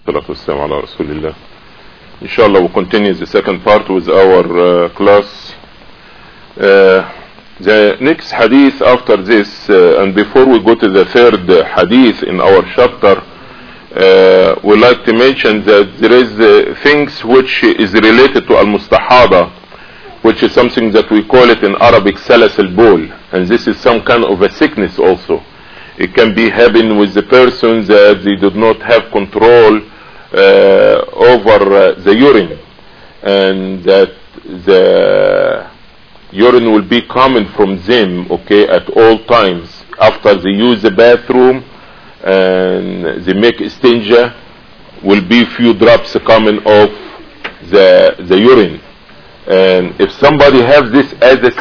Salatu wassalam ala Rasulillah. Inshallah we'll continue the second part with our class. The next hadith after this, and before we go to the third hadith in our chapter, we like to mention that there is things which is related to al-mustahada, which is something that we call it in Arabic salas al-bol, and this is some kind of a sickness also. It can be happening with the person that they do not have control over the urine, and that the urine will be coming from them, okay, at all times. After they use the bathroom and they make istinja, will be few drops coming off the urine. And if somebody has this as a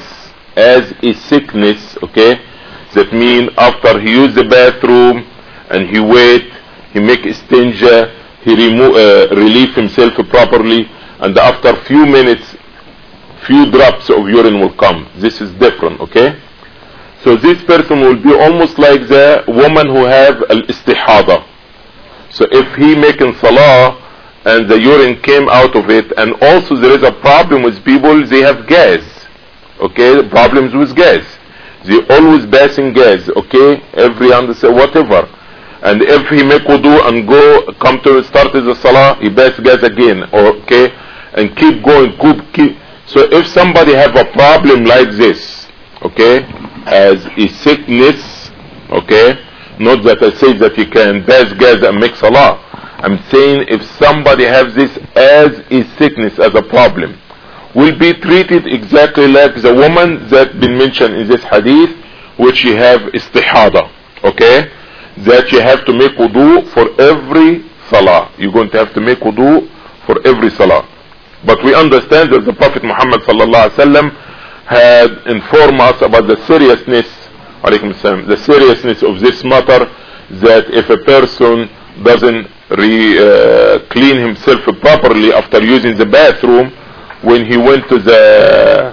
sickness, okay, that means after he use the bathroom and he wait, he make istinja, he relieve himself properly, and after few minutes, few drops of urine will come. This is different, okay? So this person will be almost like the woman who have al-istihada. So if he making salah and the urine came out of it, and also there is a problem with people, they have gas, okay? Problems with gas. They always passing gas, okay? Every understand whatever. And if he make wudu and come to start the salah, he pass gas again, okay? And keep going, keep. So if somebody have a problem like this, okay, as a sickness, okay, not that I say that he can pass gas and make salah. I'm saying if somebody has this as a sickness, as a problem, will be treated exactly like the woman that been mentioned in this hadith, which you have istihada, okay, that you have to make wudu for every salah. You're going to have to make wudu for every salah. But we understand that the Prophet Muhammad sallallahu alaihi wasallam had informed us about the seriousness, the seriousness of this matter, that if a person doesn't clean himself properly after using the bathroom, when he went to the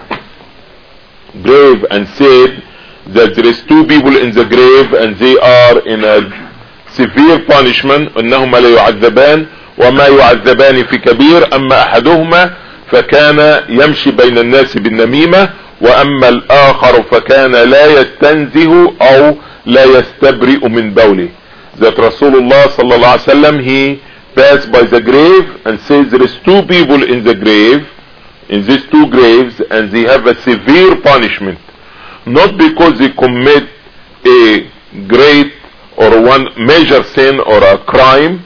grave and said that there is two people in the grave and they are in a severe punishment, إنهما لا يعذبان وما يعذبان في كبير أما أحدهما فكان يمشي بين الناس بالنميمة وأما الآخر فكان لا يستنزه أو لا يستبرئ من بوله. That Rasulullah sallallahu alaihi wasallam, he passed by the grave and says there is two people in the grave, in these two graves, and they have a severe punishment, not because they commit a great or one major sin or a crime,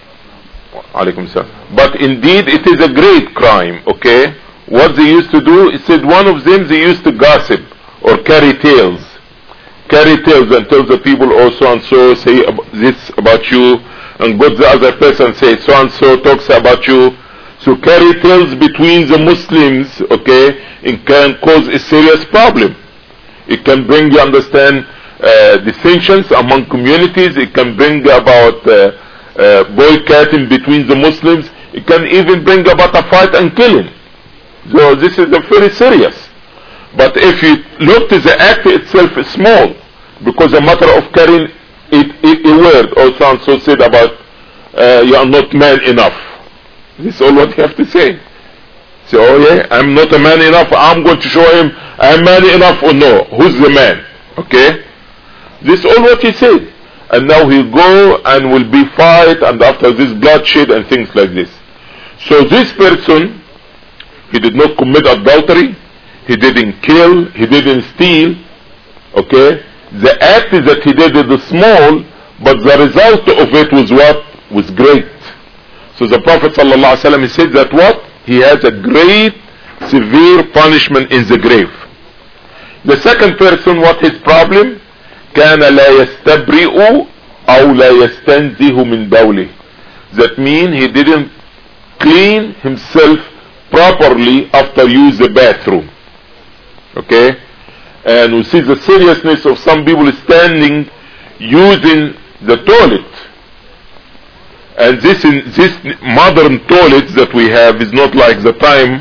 but indeed it is a great crime, okay? What they used to do, it said one of them, they used to gossip or carry tales and tell the people, oh, so and so say this about you, and go to the other person say so and so talks about you. So carry tales between the Muslims, okay, it can cause a serious problem. It can bring, you understand, dissensions among communities. It can bring about boycotting between the Muslims. It can even bring about a fight and killing. So this is very serious. But if you look to the act itself, is small, because a matter of carrying a word, or so and so said about you are not man enough. This is all what you have to say. Say, oh yeah, I'm not a man enough, I'm going to show him I'm man enough or no. Who's the man? Okay? This is all what he said. And now he go and will be fight, and after this bloodshed and things like this. So this person, he did not commit adultery, he didn't kill, he didn't steal, okay? The act that he did is small, but the result of it was what? Was great. So the Prophet ﷺ, he said that what? He has a great, severe punishment in the grave. The second person, what his problem? كان لا يستبرئ أو لا يستنزه من بوله. That means he didn't clean himself properly after use the bathroom. Okay? And we see the seriousness of some people standing using the toilet. And this modern toilet that we have is not like the time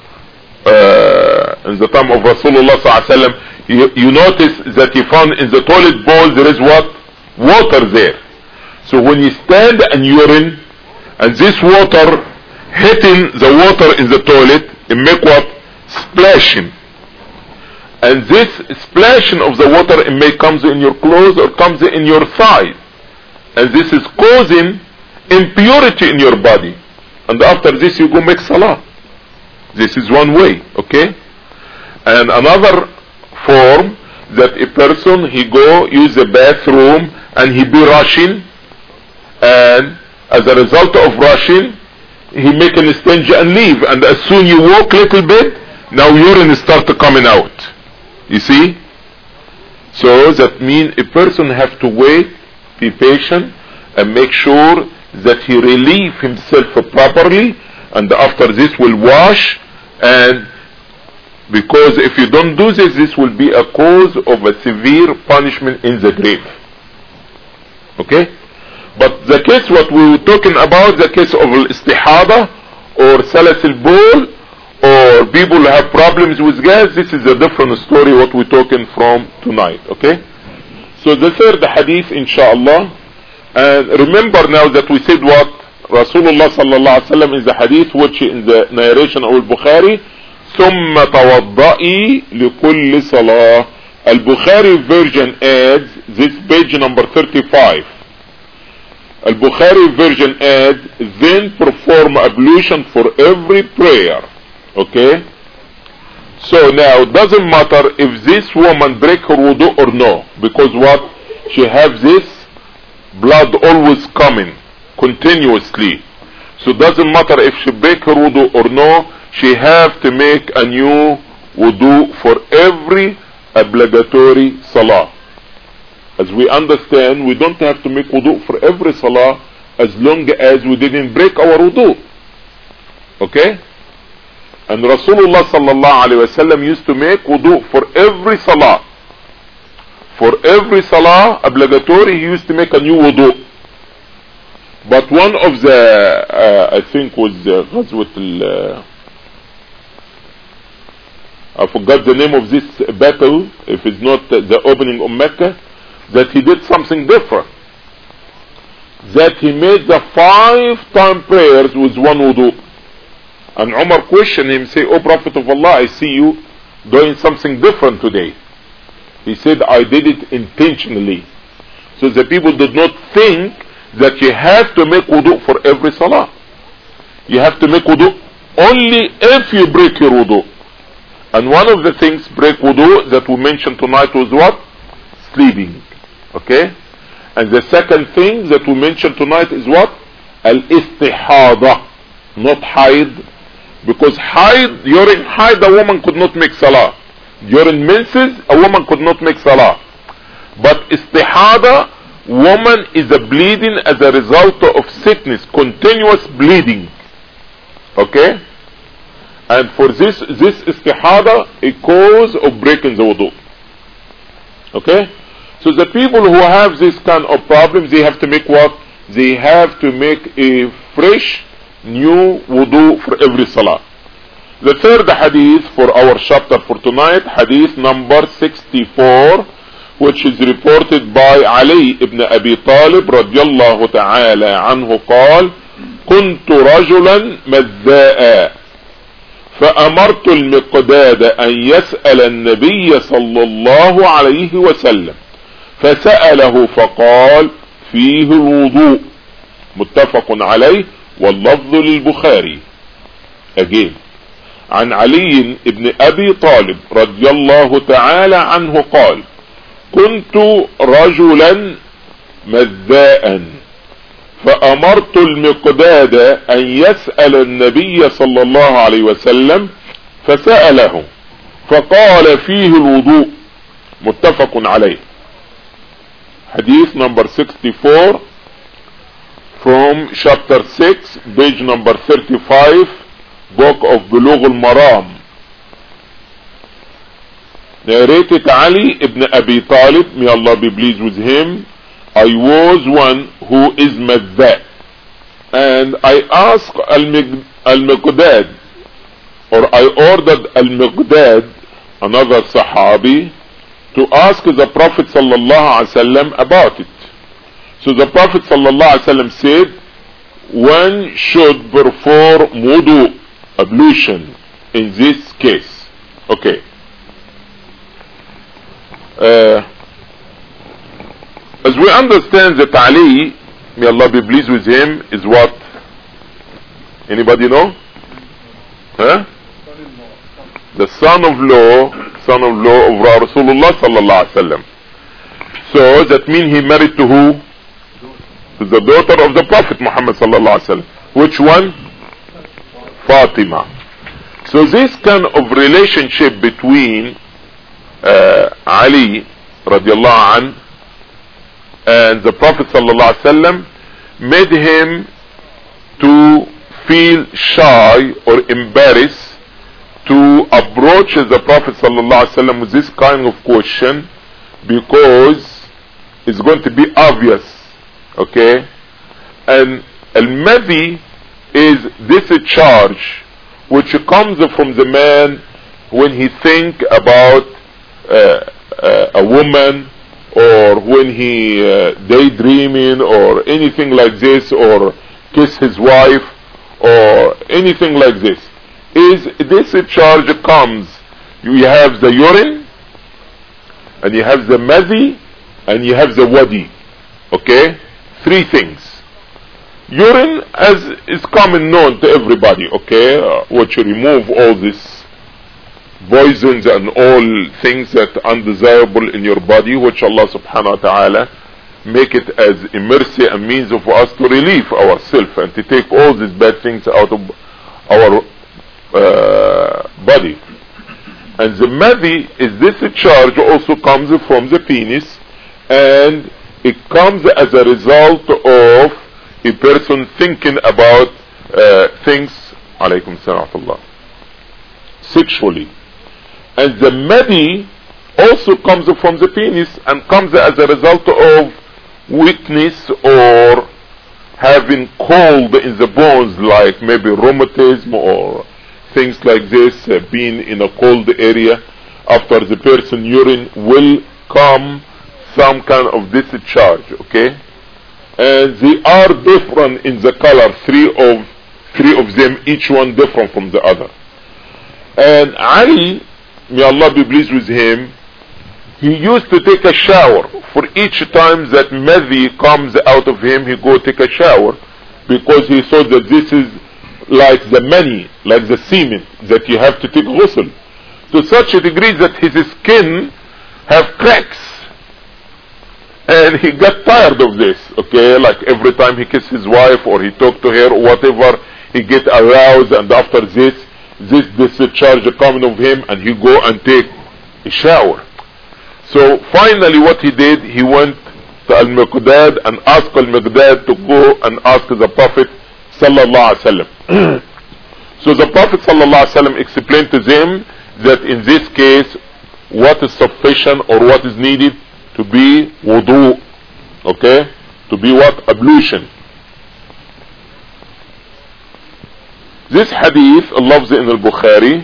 in the time of Rasulullah sallallahu alaihi wasallam. You notice that he found in the toilet bowl there is what? Water there. So when you stand and urine, and this water hitting the water in the toilet, it make what? Splashing. And this splashing of the water, it may comes in your clothes or comes in your thighs, and this is causing impurity in your body, and after this you go make salah. This is one way, okay? And another form, that a person, he go use the bathroom and he be rushing, and as a result of rushing he make an stench and leave, and as soon you walk little bit, now urine start coming out. You see? So that means a person have to wait, be patient, and make sure that he relieve himself properly, and after this will wash. And because if you don't do this, this will be a cause of a severe punishment in the grave. Okay? But the case what we were talking about, the case of istihada or salasil bol, or people who have problems with gas, this is a different story what we're talking from tonight. Okay? So the third hadith, inshallah, and remember now that we said what Rasulullah sallallahu alaihi wasallam is the hadith which in the narration of al-Bukhari, ثم توضئي لكل صلاة. Al-Bukhari version adds, this page number 35, Al-Bukhari version adds, then perform ablution for every prayer. Okay? So now it doesn't matter if this woman break her wudu or no, because what? She have this blood always coming continuously. So it doesn't matter if she break her wudu or no, she have to make a new wudu for every obligatory salah. As we understand, we don't have to make wudu for every salah as long as we didn't break our wudu. Okay? And Rasulullah sallallahu alaihi wasallam used to make wudu for every salah. For every salah obligatory, he used to make a new wudu. But one of the, I think was Ghazwat I forgot the name of this battle, if it's not the opening of Mecca, that he did something different. That he made the 5-time prayers with one wudu. And Umar questioned him, say, "O Prophet of Allah, I see you doing something different today." He said, "I did it intentionally, so the people did not think that you have to make wudu for every salah. You have to make wudu only if you break your wudu." And one of the things break wudu that we mentioned tonight was what? Sleeping. Okay? And the second thing that we mentioned tonight is what? Al-istihada. Not haid. Because haid, during haid a woman could not make salah. During menses a woman could not make salah. But istihada, woman is a bleeding as a result of sickness, continuous bleeding. Okay? And for this istihada, a cause of breaking the wudu. Okay? So the people who have this kind of problems, they have to make what? They have to make a fresh, new wudu for every salah. The third hadith for our chapter for tonight, hadith number 64, which is reported by Ali ibn Abi Talib radiyallahu ta'ala anhu قال كنت رجلا مذاء فأمرت المقداد أن يسأل النبي صلى الله عليه وسلم فسأله فقال فيه الوضوء متفق عليه واللفظ للبخاري. Again, عن علي بن أبي طالب رضي الله تعالى عنه قال كنت رجلا مذاء فأمرت المقداد أن يسأل النبي صلى الله عليه وسلم فسأله فقال فيه الوضوء متفق عليه. Hadith number 64 from chapter 6, page number 35, book of Bulugh al-Maram. Narrated Ali ibn Abi Talib, may Allah be pleased with him, I was one who is madda, and I asked al-Miqdad, or I ordered al-Miqdad, another Sahabi, to ask the Prophet sallallahu alaihi wasallam about it. So the Prophet sallallahu alaihi wasallam said, one should perform wudu, ablution, in this case. Okay. As we understand that Ali, may Allah be pleased with him, is what? Anybody know? Huh? The son-in-law of Rasulullah sallallahu alaihi wasallam. So that means he married to who? To the daughter of the Prophet Muhammad sallallahu alaihi wasallam. Which one? Fatima. So this kind of relationship between Ali radiallahu anh and the Prophet sallallahu alaihi wasallam made him to feel shy or embarrassed to approach the Prophet sallallahu alaihi wasallam with this kind of question, because it's going to be obvious. Okay, and al-madhi is this charge which comes from the man when he think about a woman, or when he daydreaming or anything like this, or kiss his wife or anything like this. Is this charge comes, you have the urine, and you have the madhi, and you have the wadi. Okay, three things. Urine, as is common known to everybody, okay, which remove all this poisons and all things that are undesirable in your body, which Allah subhanahu wa ta'ala make it as a mercy and means for us to relieve ourselves and to take all these bad things out of our body. And the madhi is this charge also comes from the penis, and it comes as a result of a person thinking about things alaykum salam sexually. And the madhi also comes from the penis and comes as a result of weakness or having cold in the bones, like maybe rheumatism or things like this, being in a cold area. After the person urine will come some kind of discharge. Okay, and they are different in the color, three of them, each one different from the other. And Ali, may Allah be pleased with him, he used to take a shower for each time that madhi comes out of him. He go take a shower, because he thought that this is like the mani, like the semen, that you have to take ghusl, to such a degree that his skin have cracks. And he got tired of this, okay, like every time he kissed his wife or he talked to her or whatever, he get aroused, and after this discharge coming of him, and he go and take a shower. So finally what he did, he went to Al-Miqdad and asked Al-Miqdad to go and ask the Prophet sallallahu alaihi wasallam. So the Prophet sallallahu alaihi wasallam explained to them that in this case what is sufficient or what is needed to be wudu, okay, to be what? Ablution. This hadith loves in al-Bukhari,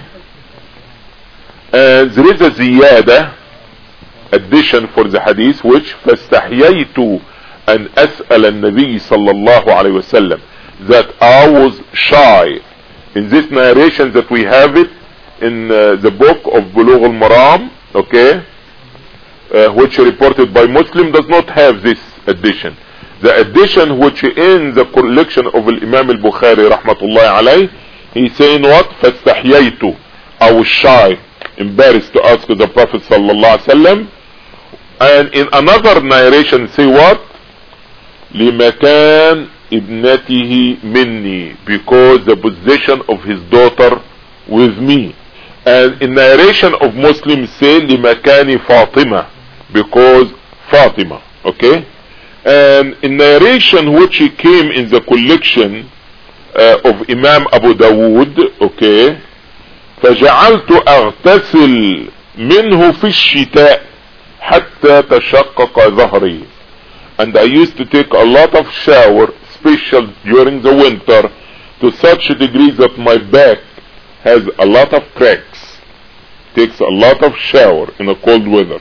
and there is a ziyada addition for the hadith, which فاستحييت أن أسأل النبي صلى الله عليه وسلم, that I was shy. In this narration that we have it in the book of Bulugh al-Maram, okay, which reported by Muslim, does not have this addition. The addition which in the collection of Imam al-Bukhari rahmatullahi alayh, he's saying what? فاستحييت, I was shy, embarrassed to ask the Prophet sallallahu alaihi wasallam. And in another narration say what? لمكان ابنته مني, because the position of his daughter with me. And in narration of Muslim say لمكان فاطمة, because Fatima. Okay, and in narration which came in the collection of Imam Abu Dawood, okay, فجعلت أغتسل منه في الشتاء حتى تشقق ظهري, and I used to take a lot of shower, special during the winter, to such a degree that my back has a lot of cracks. Takes a lot of shower in a cold weather.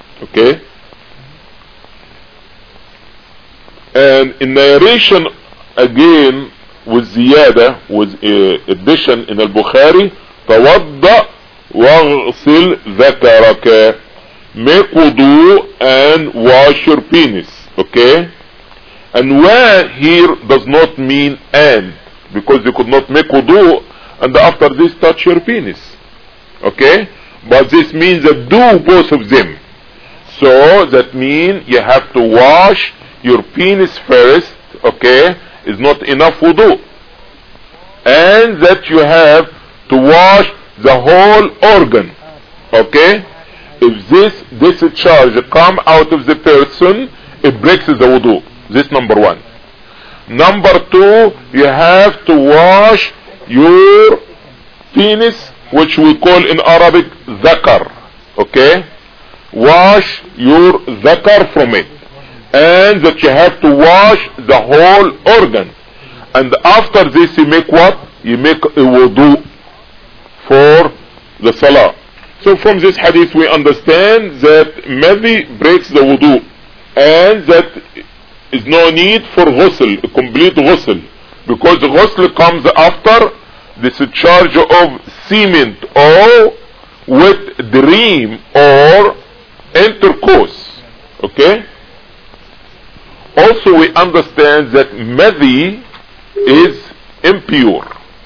Okay, and in narration again with ziyada, with addition in al-Bukhari, tawadda waghsil dhakaraka, make wudu and wash your penis. Okay, and where here does not mean and, because you could not make wudu and after this touch your penis. Okay, but this means that do both of them. So that means you have to wash your penis first. Okay, is not enough wudu, and that you have to wash the whole organ. Okay, if this discharge come out of the person, it breaks the wudu. This number one. Number two, you have to wash your penis, which we call in Arabic dhakar. Okay, wash your dhakar from it, and that you have to wash the whole organ. And after this you make what? You make a wudu for the salah. So from this hadith we understand that madhi breaks the wudu, and that is no need for ghusl, a complete ghusl, because the ghusl comes after the discharge of semen or with dream or intercourse. Okay, also we understand that madhi is impure.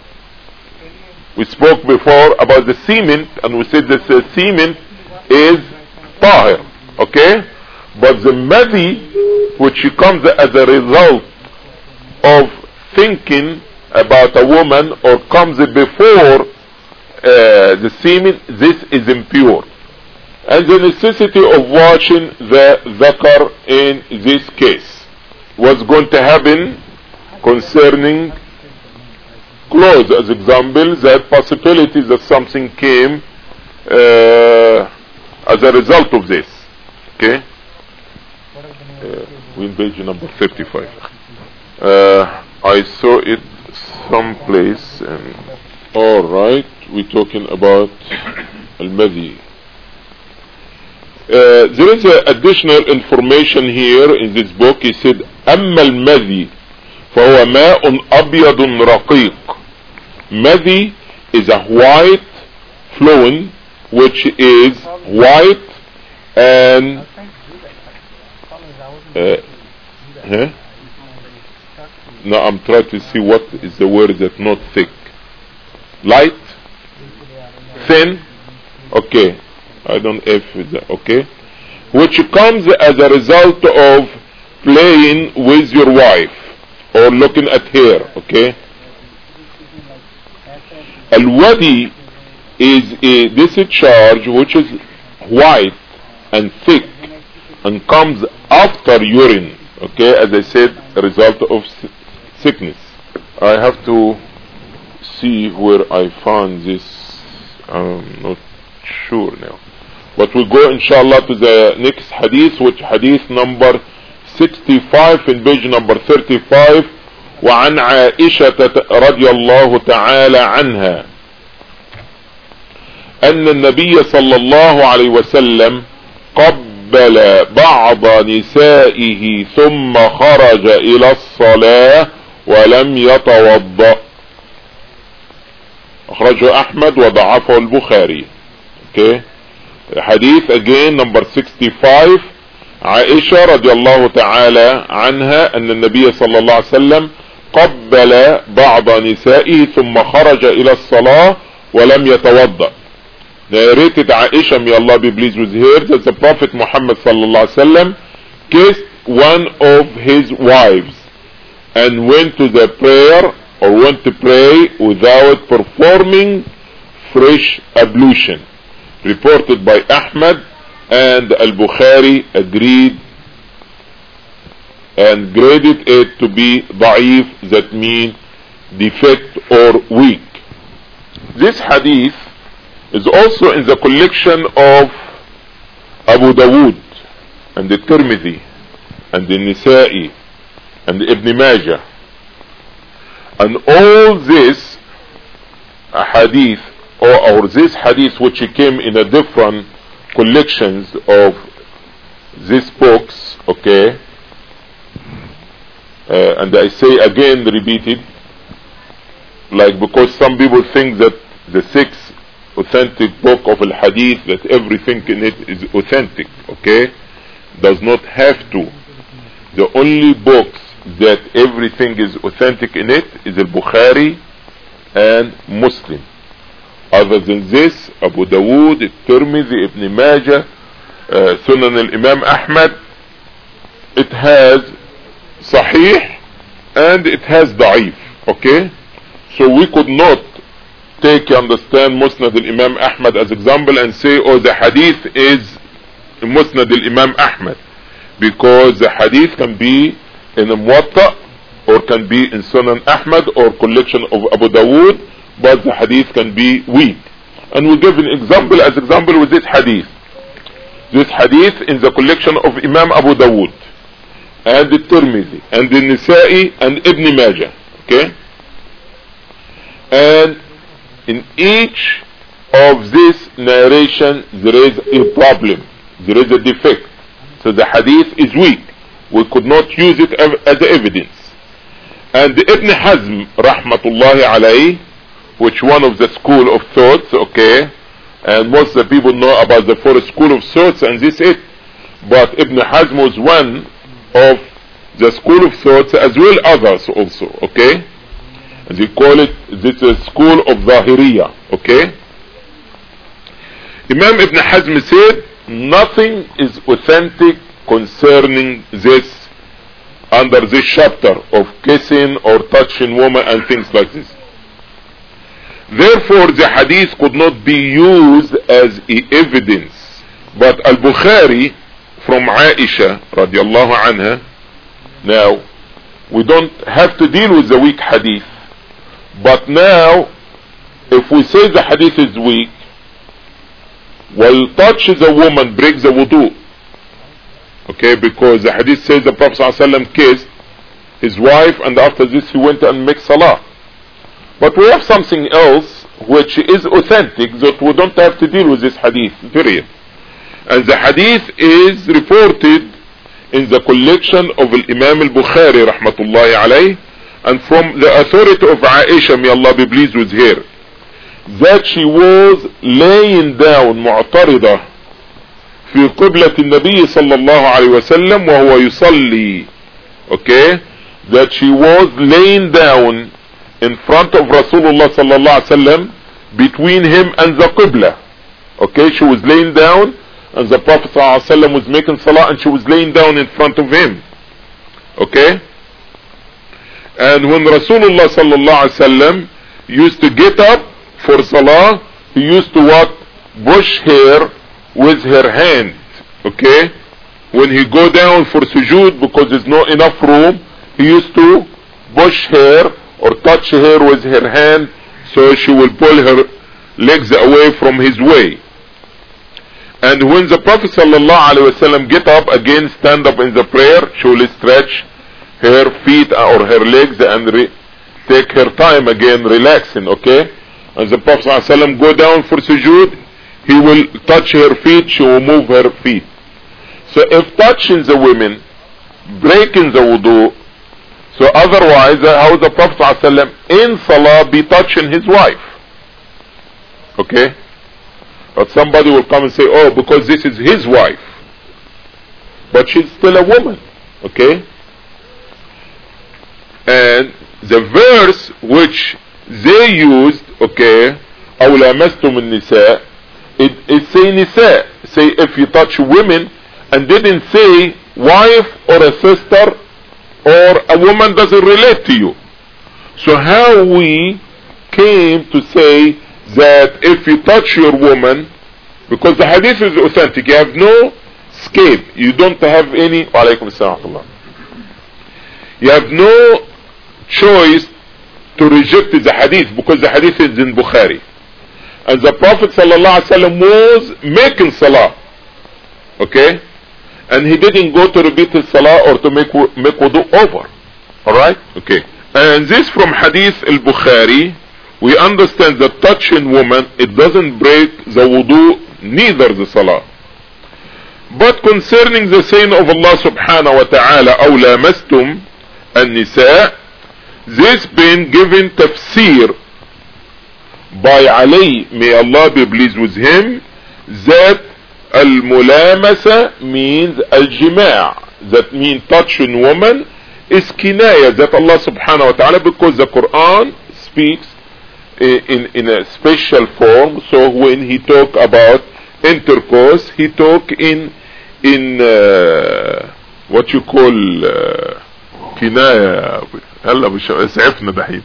We spoke before about the semen, and we said that the semen is tahir. Okay, but the madhi, which comes as a result of thinking about a woman or comes before the semen, this is impure. And the necessity of washing the dhakar in this case. What's going to happen concerning clothes, as example, that possibility that something came as a result of this. Okay, we're in page number 35. I saw it someplace, and all right, we're talking about al-madhi. There is additional information here in this book. He said, أما المذي فهو ماء أبيض رقيق. Madhi is a white fluid which is white and no, I'm trying to see what is the word that not thick. Light? Thin? Okay, I don't know if it's okay. Which comes as a result of playing with your wife or looking at her. Okay, al-wadi is a discharge which is white and thick and comes after urine. Okay, as I said, a result of sickness. I have to see where I found this. I'm not sure now, but we'll go inshallah to the next hadith, which hadith number 65 in page number 35. وعن عائشة رضي الله تعالى عنها أن النبي صلى الله عليه وسلم قبل بعض نسائه ثم خرج إلى الصلاة ولم يتوضأ. أخرجه أحمد وضعفه البخاري. Okay, hadith again number 65. عائشة رضي الله تعالى عنها أن النبي صلى الله عليه وسلم قبل بعض نسائه ثم خرج إلى الصلاة ولم يتوضأ. Narrated Aisha, may Allah be pleased with her, that the Prophet Muhammad sallallahu alaihi wasallam kissed one of his wives and went to the prayer or went to pray without performing fresh ablution. Reported by Ahmad, and Al-Bukhari agreed and graded it to be da'if, that means defect or weak. This hadith is also in the collection of Abu Dawood and the Tirmidhi and the Nisa'i and the Ibn Majah, and all this hadith or this hadith which came in a different collections of these books, okay, and I say again, repeated, like, because some people think that the 6th authentic book of al-hadith, that everything in it is authentic, okay? Does not have to. The only books that everything is authentic in it is al-Bukhari and Muslim. Other than this, Abu Dawood, Tirmidhi, Ibn Majah, Sunan al-Imam Ahmad, it has Sahih and it has Da'if, okay? So we could not take, you understand, Musnad al-Imam Ahmad as example and say, oh, the hadith is Musnad al-Imam Ahmad, because the hadith can be in a Muwatta or can be in Sunan Ahmad or collection of Abu Dawood, but the hadith can be weak. And we give an example as example with this hadith. This hadith in the collection of Imam Abu Dawood and the Tirmidhi and the Nisa'i and Ibn Majah, okay? And in each of this narration there is a problem, there is a defect, so the hadith is weak. We could not use it as evidence. And Ibn Hazm rahmatullahi alayhi, which one of the school of thoughts, okay, and most of the people know about the 4 school of thoughts, and this it, but Ibn Hazm was one of the school of thoughts as well others also, okay, and they call it, this is school of Zahiriya, okay. Imam Ibn Hazm said nothing is authentic concerning this, under this chapter of kissing or touching woman and things like this. Therefore the hadith could not be used as evidence. But Al-Bukhari from Aisha radiallahu anha, now we don't have to deal with the weak hadith, but now if we say the hadith is weak, well, touch the woman breaks the wudu, okay, because the hadith says the Prophet ﷺ kissed his wife and after this he went and made salah. But we have something else which is authentic that we don't have to deal with this hadith, period. And the hadith is reported in the collection of Imam al-Bukhari rahmatullahi alayh, and from the authority of Aisha, may Allah be pleased with her, that she was laying down معترضة في قبلة النبي صلى الله عليه وسلم وهو يصلي, okay, that she was laying down in front of Rasulullah sallallahu alaihi wasallam, between him and the Qibla, okay, she was laying down and the Prophet sallallahu alaihi wasallam was making salah and she was laying down in front of him, okay. And when Rasulullah sallallahu alaihi wasallam used to get up for salah, he used to what? Push her with her hand, okay. When he go down for sujood, because there's not enough room, he used to push her or touch her with her hand, so she will pull her legs away from his way. And when the Prophet ﷺ get up again, stand up in the prayer, she will stretch her feet or her legs and take her time again relaxing, okay. And the Prophet ﷺ go down for sujood, he will touch her feet, she will move her feet. So if touching the women, breaking the wudu, so otherwise how the Prophet ﷺ in salah be touching his wife, okay. But somebody will come and say, oh, because this is his wife, but she's still a woman, okay. And the verse which they used, okay, أو لامستم النساء, it say nisa, say if you touch women, and didn't say wife or a sister or a woman doesn't relate to you. So how we came to say that if you touch your woman, because the hadith is authentic, you have no escape, you don't have any, walaikum assalam, you have no choice to reject the hadith, because the hadith is in Bukhari, and the Prophet ﷺ was making salah, okay, and he didn't go to repeat his salah or to make wudu over, alright, okay. And this from hadith al-Bukhari, we understand that touching woman, it doesn't break the wudu, neither the salah. But concerning the saying of Allah subhanahu wa ta'ala, أَوْ لَامَسْتُمْ An-Nisa, this been given tafsir by Ali, may Allah be pleased with him, that al-mulamasa means al-jima', that means touching woman, is kinaya, that Allah subhanahu wa ta'ala, because the Quran speaks in a special form, so when he talk about intercourse, he talk in what you call kinaya. هلا مش اسعفنا دحين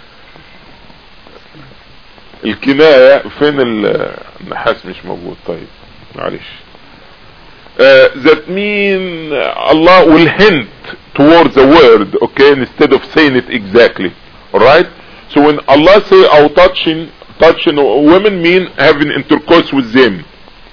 الكناية فين النحاس مش موجود طيب معلش that mean Allah will hint towards the word, okay, instead of saying it exactly, alright? So when Allah say "I'll touching women" mean having intercourse with them,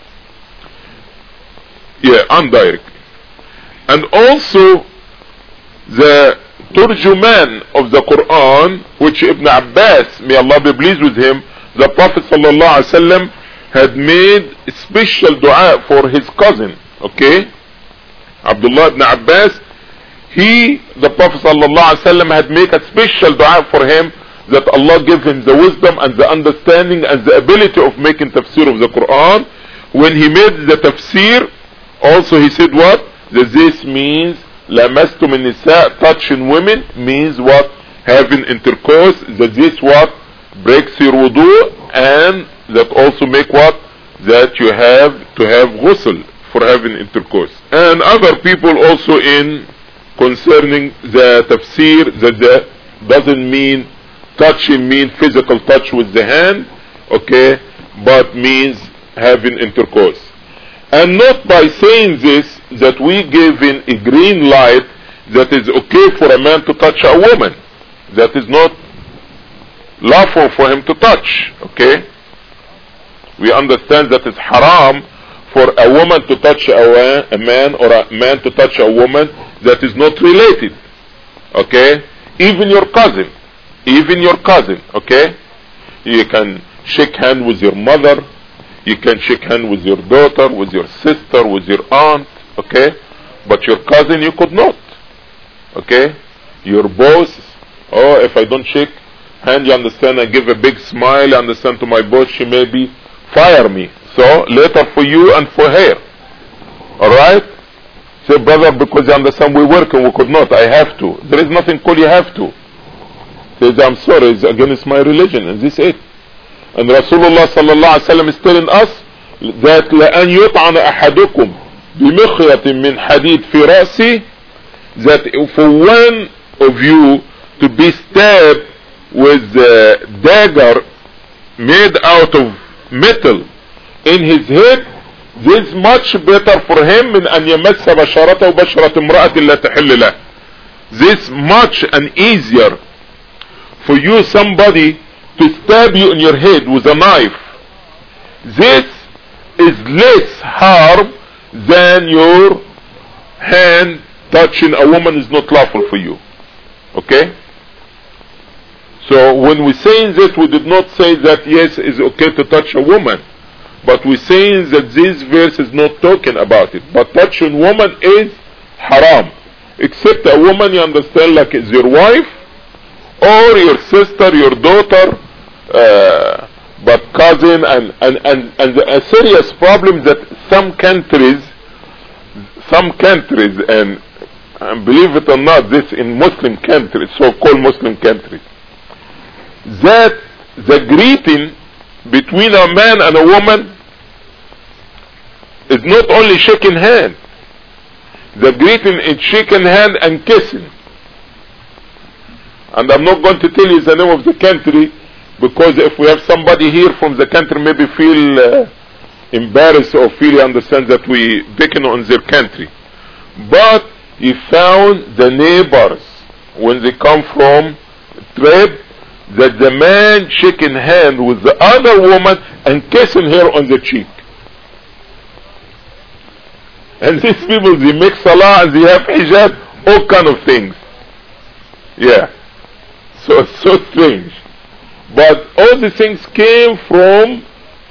yeah, indirectly. And also the Turjuman of the Quran, which Ibn Abbas, may Allah be pleased with him, the Prophet sallallahu alaihi wasallam had made special dua for his cousin, okay, Abdullah ibn Abbas. The Prophet sallallahu alaihi wasallam had made a special dua for him, that Allah give him the wisdom and the understanding and the ability of making tafsir of the Quran. When he made the tafsir, also he said what? That this means lamastum an-nisa, touching women, means what? Having intercourse. That this what? Breaks your wudu, and that also make what? That you have to have ghusl for having intercourse. And other people also in concerning the tafsir, that doesn't mean touching mean physical touch with the hand, okay, but means having intercourse. And not by saying this that we give in a green light that is okay for a man to touch a woman. That is not lawful for him to touch, okay? We understand that it's haram for a woman to touch a man, or a man to touch a woman that is not related, okay? Even your cousin, okay? You can shake hand with your mother, you can shake hand with your daughter, with your sister, with your aunt, okay? But your cousin you could not, okay? Your boss, oh, if I don't shake hand, you understand, I give a big smile, you understand, to my boss, she maybe fire me. So later for you and for her, alright? Say, brother, because you understand we work and we could not, I have to. There is nothing called you have to. Says, I'm sorry, it's against my religion, and this is it. And Rasulullah sallallahu alaihi wasallam is telling us that لأن يطعن أحدكم بمخيط من حديد في رأسه, that for one of you to be stabbed with a dagger made out of metal in his head, this is much better for him من أن يمس بشرته بشرة امرأة لا تحل له. This much and easier for you, somebody to stab you in your head with a knife. This is less harm than your hand touching a woman is not lawful for you, okay? So when we saying this, we did not say that yes, it's okay to touch a woman, but we're saying that this verse is not talking about it. But touching woman is haram, except a woman, you understand, like is your wife or your sister, your daughter, but cousin, and a serious problem that some countries, and believe it or not, this in Muslim countries, so-called Muslim countries, that the greeting between a man and a woman is not only shaking hand. The greeting is shaking hand and kissing. And I'm not going to tell you the name of the country, because if we have somebody here from the country, maybe feel embarrassed or feel, you understand, that we picking on their country. But you found the neighbors, when they come from trip, that the man shaking hand with the other woman and kissing her on the cheek. And these people, they make salah and they have hijab, all kind of things. Yeah. So it's so strange. But all these things came from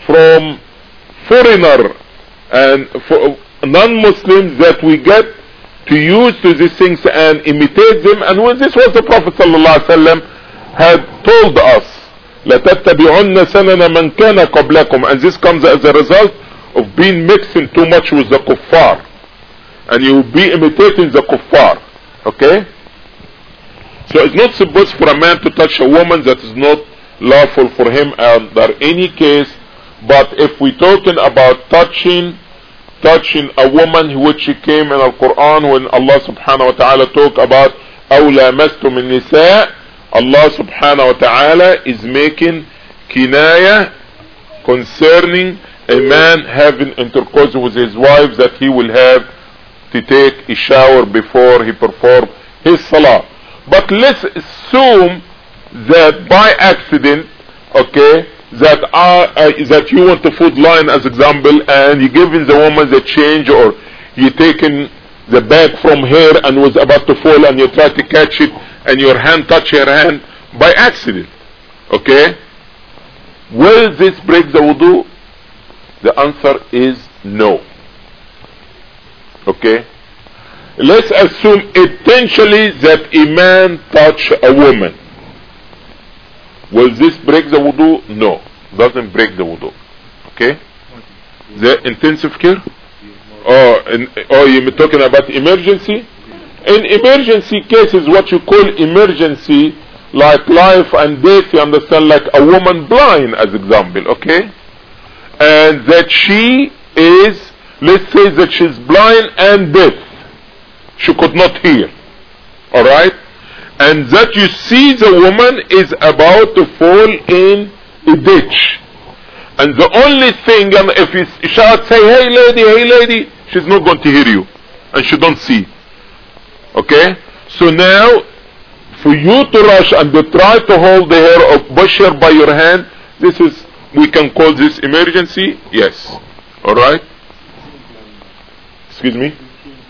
foreigner and non-Muslims, that we get to use to these things and imitate them. And when this was the Prophet ﷺ had told us, لَتَتَّبِعُنَّ سَنَنَ مَنْ كَانَ قَبْلَكُمْ, and this comes as a result of being mixing too much with the kuffar, and you will be imitating the kuffar. Okay? So it's not supposed for a man to touch a woman that is not lawful for him under any case. But if we're talking about touching a woman, which came in the Quran when Allah subhanahu wa ta'ala talk about أَوْ لَامَسْتُمُ النِّسَاءَ, Allah subhanahu wa ta'ala is making kinaya concerning a man having intercourse with his wife, that he will have to take a shower before he perform his salah. But let's assume that by accident, okay, that you want the food line as example, and you giving the woman the change, or you taking the bag from her and was about to fall, and you try to catch it and your hand touch her hand by accident. Okay, will this break the wudu? The answer is no. Okay, let's assume intentionally that a man touch a woman. Will this break the wudu? No, doesn't break the wudu. Okay, the intensive care, or you're talking about emergency. In emergency cases, what you call emergency, like life and death, you understand, like a woman blind as example, okay, and that she is, let's say that she's blind and deaf, she could not hear, alright, and that you see the woman is about to fall in a ditch, and the only thing, and if you shout, say, hey lady, she's not going to hear you, and she don't see. Okay, so now for you to rush and to try to hold the hair of Bashir by your hand, this is, we can call this emergency. Yes, alright. Excuse me.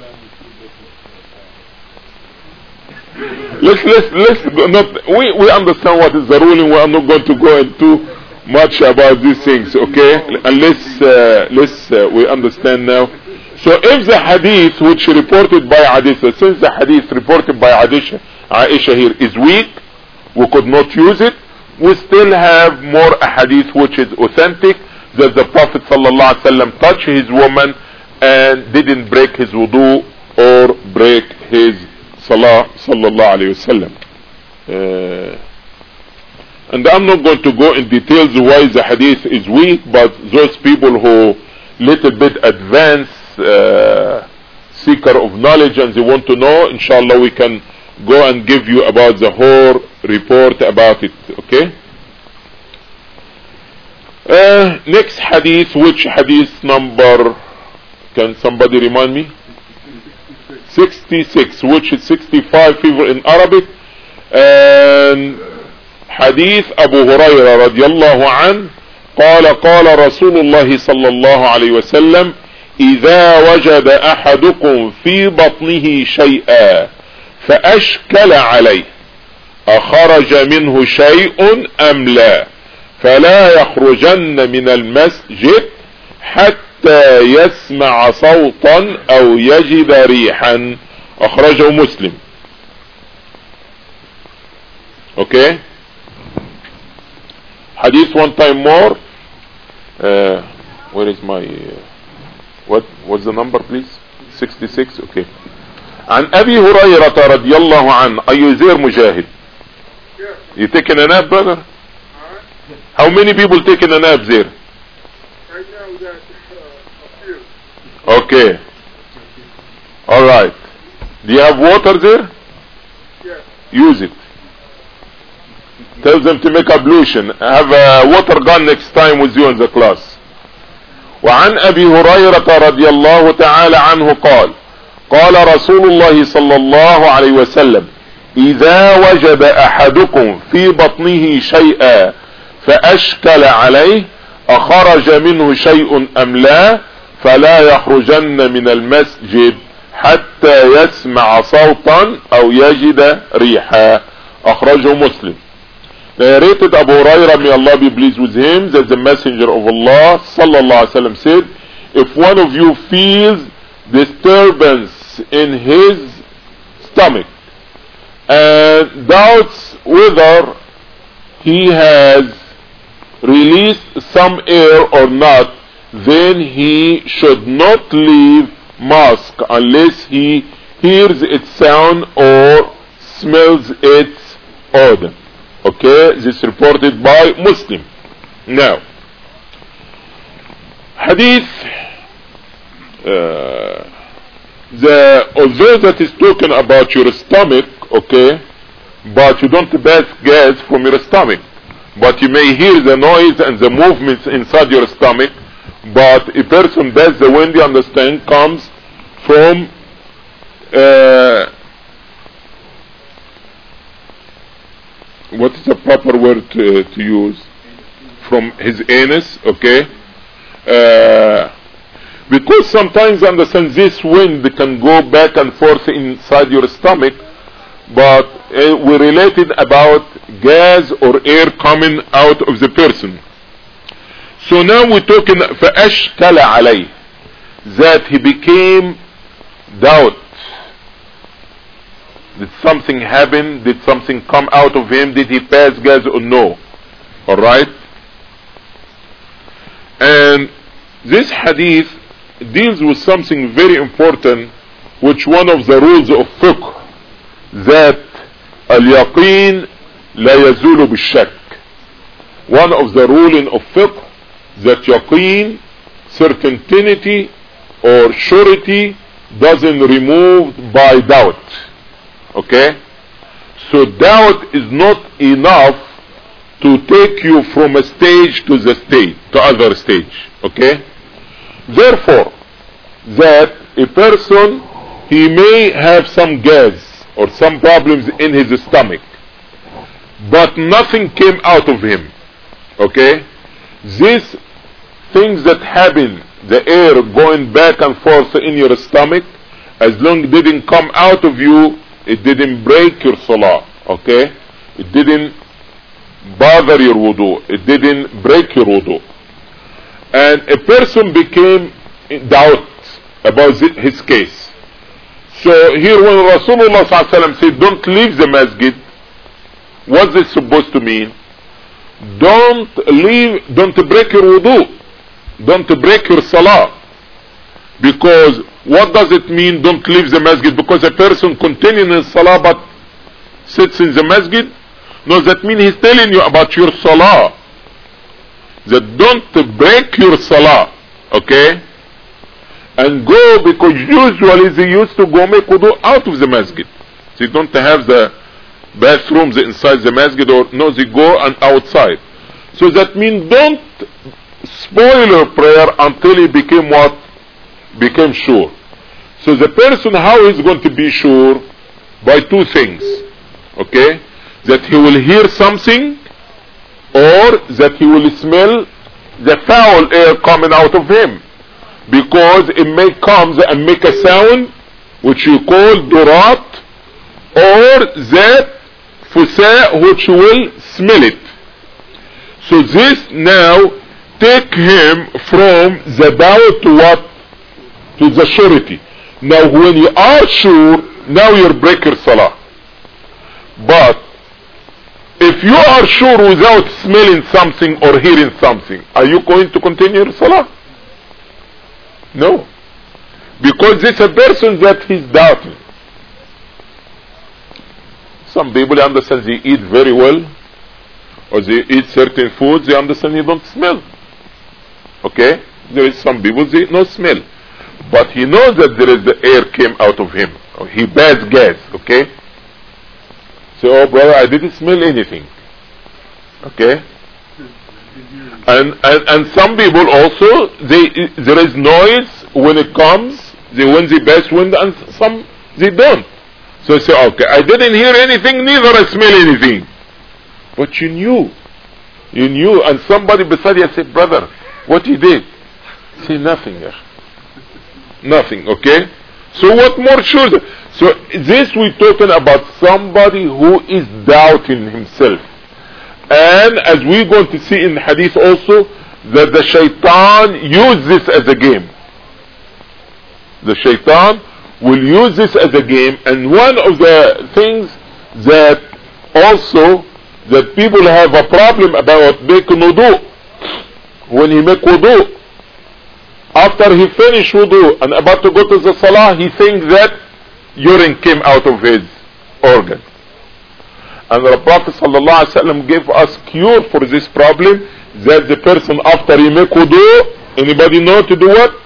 Let's not, we understand what is the ruling. We are not going to go into much about these things, okay, unless we understand now. So if the hadith which reported by Aisha, since the hadith reported by Aisha here is weak, we could not use it, we still have more a hadith which is authentic, that the Prophet ﷺ touched his woman and didn't break his wudu or break his salah sallallahu alayhi wasallam. And I'm not going to go in details why the hadith is weak, but those people who little bit advanced seeker of knowledge and they want to know, inshallah we can go and give you about the whole report about it. Okay, next hadith, which hadith number, can somebody remind me? 66, which is 65 fever in Arabic, and hadith Abu Hurairah radiyallahu an قال رسول الله صلى الله عليه وسلم إذا وجد أحدكم في بطنه شيئا فأشكل عليه أخرج منه شيء أم لا فلا يخرجن من المسجد حتى يسمع صوتا أو يجد ريحا أخرجه مسلم. Okay, hadith one time more. Where is my what's the number please? 66. Okay. عن أبي هريرة رضي الله عنه. Are you there, Mujahid? Yeah. You taking a nap, brother? How many people taking a nap there? Right now we got a few. Okay. Alright. Do you have water there? Yeah. Use it. Tell them to make ablution. Have a water gun next time with you in the class. وعن أبي هريرة رضي الله تعالى عنه قال قال رسول الله صلى الله عليه وسلم إذا وجد أحدكم في بطنه شيئا فأشكل عليه أخرج منه شيء أم لا فلا يخرجن من المسجد حتى يسمع صوتا أو يجد ريحا أخرجه مسلم. Narrated Abu Hurairah, may Allah be pleased with him, that the Messenger of Allah sallallahu alaihi wasallam said, if one of you feels disturbance doubts in his stomach and doubts whether he has released some air or not, then he should not leave mosque unless he hears its sound or smells its odor. Okay, this is reported by Muslim. Now, hadith, although that is talking about your stomach, okay, but you don't pass gas from your stomach, but you may hear the noise and the movements inside your stomach, but a person does the wind, you understand, comes from what is the proper word to use? From his anus, okay? Because sometimes, understand, this wind can go back and forth inside your stomach, but we related about gas or air coming out of the person. So now we're talking فَأَشْكَلَ عَلَيْهِ, that he became doubt. Did something happen? Did something come out of him? Did he pass gas or no? Alright? And this hadith deals with something very important, which one of the rules of fiqh, that al-yaqeen la yazulu bil-shak. One of the ruling of fiqh, that yaqeen, certainty or surety, doesn't remove by doubt. Okay? So doubt is not enough to take you from a stage to the stage, to other stage. Okay? Therefore, that a person, he may have some gas or some problems in his stomach, but nothing came out of him. Okay? These things that happen, the air going back and forth in your stomach, as long as it didn't come out of you, it didn't break your salah. Okay? It didn't bother your wudu. It didn't break your wudu. And a person became in doubt about his case. So here when Rasulullah ﷺ said, don't leave the masjid, what's this supposed to mean? Don't break your wudu. Don't break your salah. Because what does it mean, don't leave the masjid? Because a person continuing in salah but sits in the masjid? No, that means he's telling you about your salah. That don't break your salah. Okay? And go, because usually they used to go make wudu out of the masjid. They don't have the bathrooms inside the masjid, or no, they go and outside. So that means don't spoil your prayer until he became what? Became sure. So the person, how is going to be sure? By two things. Okay? That he will hear something, or that he will smell the foul air coming out of him. Because it may come and make a sound, which you call durat, or that fusa, which will smell it. So this now take him from the doubt to what? To the surety. Now when you are sure, now you break your salah. But if you are sure without smelling something or hearing something, are you going to continue your salah? No. Because it's a person that he's doubting. Some people understand they eat very well, or they eat certain foods, they understand they don't smell. Okay? There is some people they no smell. But he knows that there is the air came out of him. He breathes gas. Okay? So, oh brother, I didn't smell anything. Okay? And some people also, there is noise when it comes, when they pass wind, and some they don't. So I say, okay, I didn't hear anything, neither I smell anything. But you knew, and somebody beside you said, brother, what you did? Say nothing. Nothing, okay? So what more sure? So this we're talking about somebody who is doubting himself. And as we're going to see in the hadith also, that the shaitan used this as a game. The shaitan will use this as a game. And one of the things that also that people have a problem about making wudu, when he make wudu, after he finish wudu and about to go to the salah, he thinks that urine came out of his organ. And the Prophet ﷺ gave us cure for this problem, that the person after he make wudu, anybody know to do what?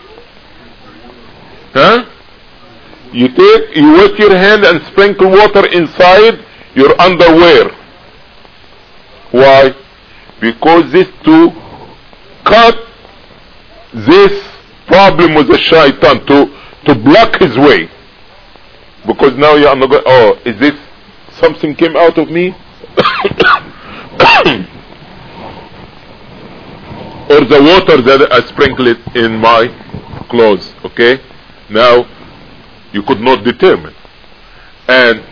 Huh? You wet your hand and sprinkle water inside your underwear. Why? Because this to cut this problem with the shaitan, to block his way. Because now you are not going, oh, is this something came out of me? Or the water that I sprinkled in my clothes, okay? Now, you could not determine. And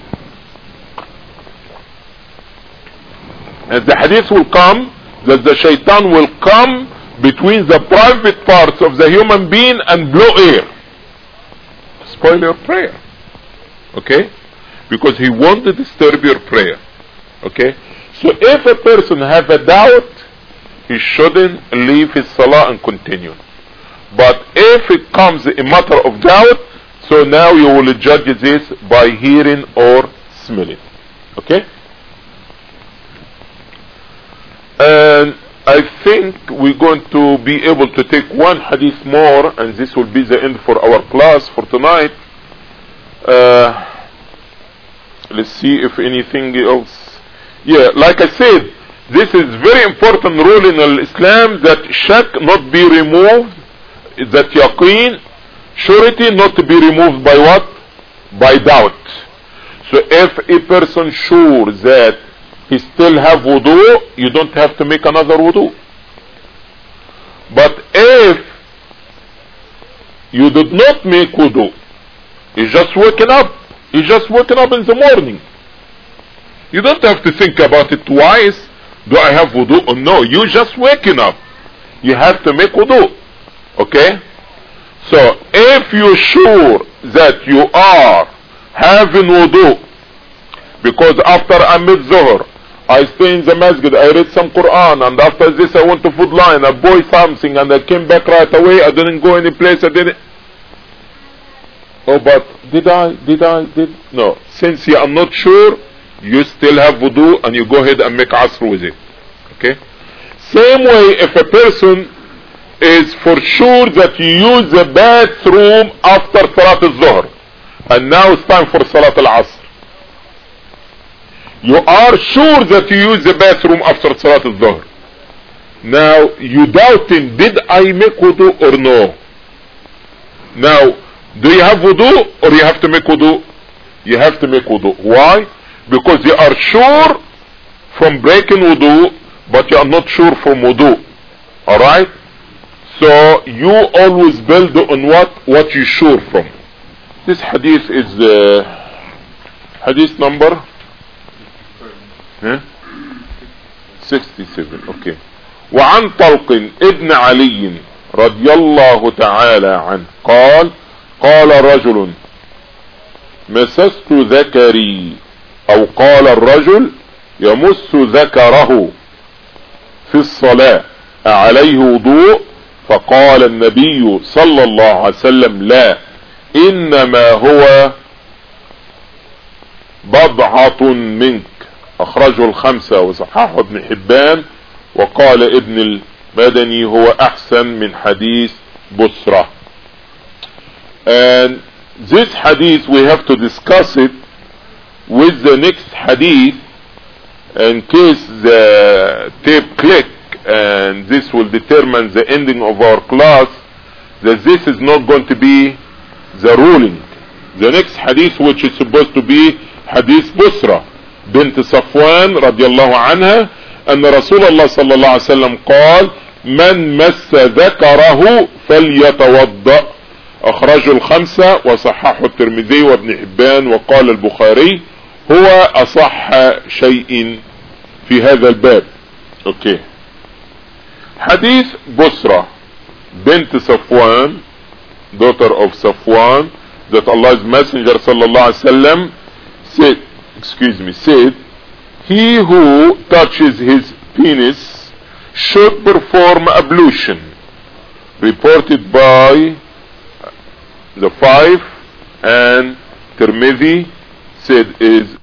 the hadith will come, that the shaitan will come between the private parts of the human being and blow air. Spoil your prayer. Okay? Because he wants to disturb your prayer. Okay? So if a person have a doubt, he shouldn't leave his salah and continue. But if it comes a matter of doubt, so now you will judge this by hearing or smelling. Okay? And I think we're going to be able to take one hadith more, and this will be the end for our class for tonight. Let's see if anything else. Yeah, like I said, this is very important rule in Islam, that shak not be removed, that yaqeen, surety not to be removed by what? By doubt. So if a person sure that he still have wudu, you don't have to make another wudu. But if you did not make wudu, you just waking up, in the morning, you don't have to think about it twice. Do I have wudu or no? You just waking up, you have to make wudu. Okay? So if you're sure that you are having wudu, because after I made zuhr, I stay in the masjid, I read some Quran, and after this I went to food line, I bought something, and I came back right away, I didn't go any place, I didn't. Oh, but did I? No. Since you are not sure, you still have wudu, and you go ahead and make asr with it. Okay? Same way, if a person is for sure that you use the bathroom after Salat al-Zuhr, and now it's time for Salat al-Asr. You are sure that you use the bathroom after Salat al-Zuhr. Now, you doubting, did I make wudu or no? Now, do you have wudu or you have to make wudu? You have to make wudu. Why? Because you are sure from breaking wudu, but you are not sure from wudu. Alright? So, you always build on what you're sure from. This hadith is hadith number 67. Okay. وعن طلق ابن علي رضي الله تعالى عنه قال قال رجل مسست ذكري، او قال الرجل يمس ذكره في الصلاة عليه وضوء؟ فقال النبي صلى الله عليه وسلم لا، انما هو بضعة منك. اخرجه الخمسة وصححه ابن حبان، وقال ابن المدني هو احسن من حديث بصرة. And this hadith we have to discuss it with the next hadith in case the tape click, and this will determine the ending of our class, that this is not going to be the ruling. The next hadith, which is supposed to be hadith Busra bint Safwan radiallahu anha, أن رسول الله صلى الله عليه وسلم قال من مس ذكره فليتوضأ. أخرجه الخمسة وصححه الترمذي وابن حبان، وقال البخاري هو أصح شيء في هذا الباب. Okay. حديث بسرة بنت صفوان, daughter of Safwan, that Allah's Messenger sallallahu alaihi wasallam said, he who touches his penis should perform ablution. Reported by the 5, and Tirmidhi said is